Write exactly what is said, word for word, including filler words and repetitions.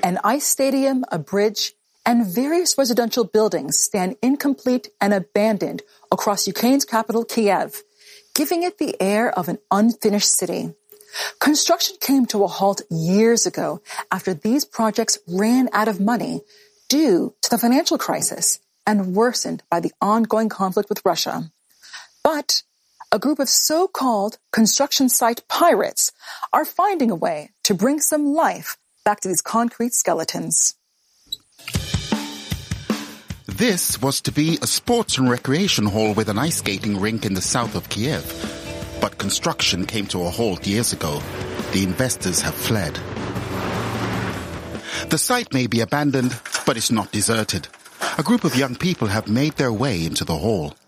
An ice stadium, a bridge, and various residential buildings stand incomplete and abandoned across Ukraine's capital, Kiev, giving it the air of an unfinished city. Construction came to a halt years ago after these projects ran out of money due to the financial crisis and worsened by the ongoing conflict with Russia. But a group of so-called construction site pirates are finding a way to bring some life back to these concrete skeletons. This was to be a sports and recreation hall with an ice skating rink in the south of Kiev. But construction came to a halt years ago. The investors have fled. The site may be abandoned, but it's not deserted. A group of young people have made their way into the hall.